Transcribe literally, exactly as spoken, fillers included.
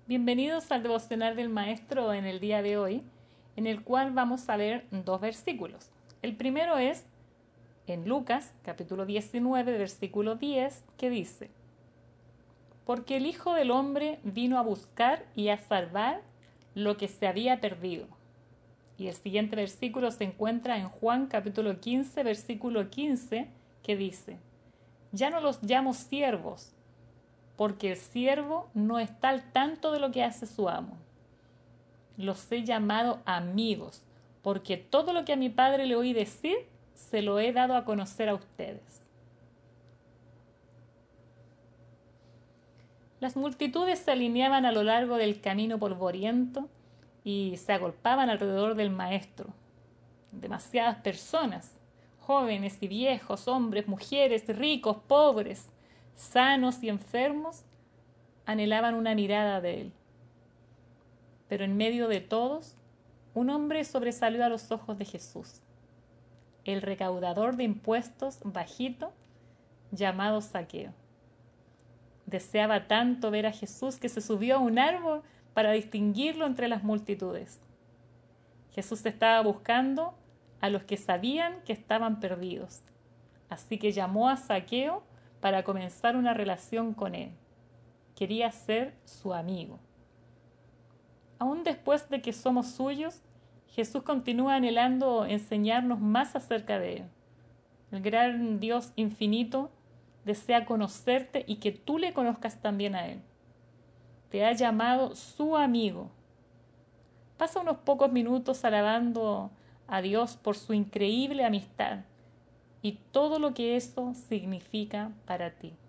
Bienvenidos al devocional del Maestro en el día de hoy, en el cual vamos a ver dos versículos. El primero es en Lucas, capítulo diecinueve, versículo diez, que dice: Porque el Hijo del Hombre vino a buscar y a salvar lo que se había perdido. Y el siguiente versículo se encuentra en Juan, capítulo quince, versículo quince, que dice: Ya no los llamo siervos, porque el siervo no está al tanto de lo que hace su amo. Los he llamado amigos, porque todo lo que a mi padre le oí decir, se lo he dado a conocer a ustedes. Las multitudes se alineaban a lo largo del camino polvoriento y se agolpaban alrededor del maestro. Demasiadas personas, jóvenes y viejos, hombres, mujeres, ricos, pobres, sanos y enfermos, anhelaban una mirada de él. Pero en medio de todos, un hombre sobresalió a los ojos de Jesús, el recaudador de impuestos bajito, llamado Zaqueo. Deseaba tanto ver a Jesús que se subió a un árbol para distinguirlo entre las multitudes. Jesús estaba buscando a los que sabían que estaban perdidos, así que llamó a Zaqueo para comenzar una relación con él. Quería ser su amigo. Aún después de que somos suyos, Jesús continúa anhelando enseñarnos más acerca de él. El gran Dios infinito desea conocerte y que tú le conozcas también a él. Te ha llamado su amigo. Pasa unos pocos minutos alabando a Dios por su increíble amistad y todo lo que eso significa para ti.